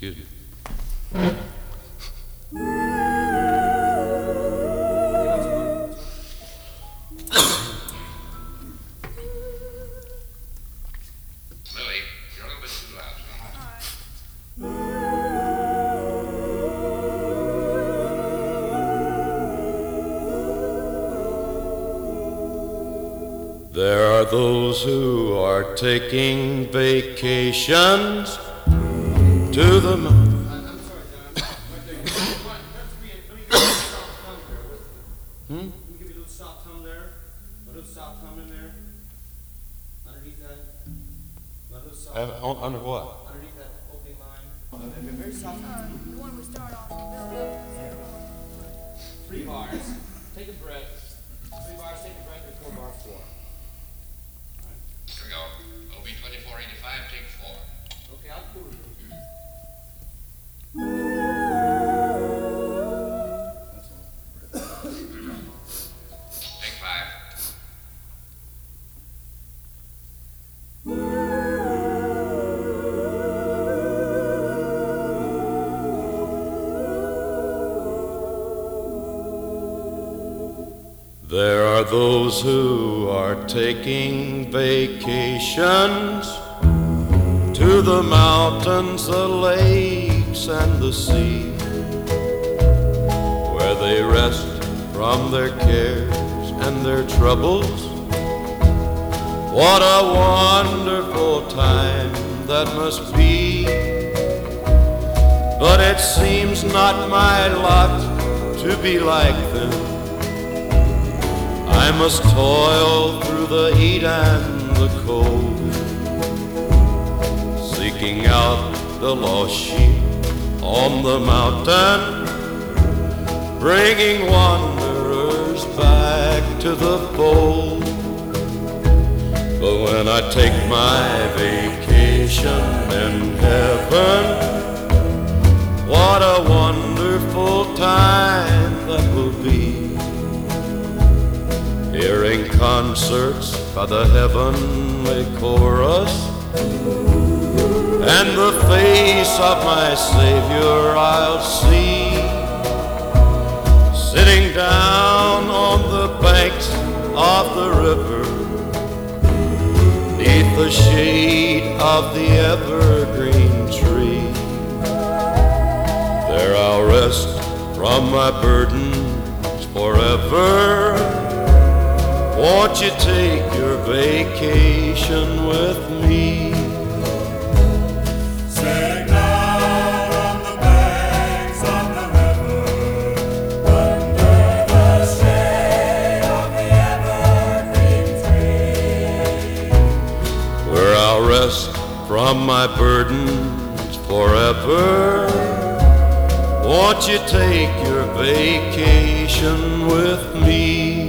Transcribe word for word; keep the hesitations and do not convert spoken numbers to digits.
Excuse me. Lily, you're a little bit too loud. There are those who are taking vacations to the mountains. I'm sorry, John. Let me give you a soft thumb there. Hmm? Let me give you a little soft thumb there. A little soft thumb in there. Underneath that. A little soft Uh, thumb. on- under what? Underneath that opening line. A very soft thumb. The one we start off with. Three bars. Take a breath. Three bars, take a breath before bar four. Here we go. O B twenty-four eighty-five, take four. Okay, I'll do it. Take five. There are those who are taking vacations to the mountains, the lakes, and the sea, where they rest from their cares and their troubles. What a wonderful time that must be. But it seems not my lot to be like them. I must toil through the heat and the cold, seeking out the lost sheep on the mountain, bringing wanderers back to the fold. But when I take my vacation in heaven, what a wonderful time that will be. Hearing concerts by the heavenly chorus, and the face of my Savior I'll see, sitting down on the banks of the river, beneath the shade of the evergreen tree. There I'll rest from my burdens forever. Won't you take your vacation with me? Sitting down on the banks of the river, under the shade of the evergreen tree, Where I'll rest from my burdens forever. Won't you take your vacation with me?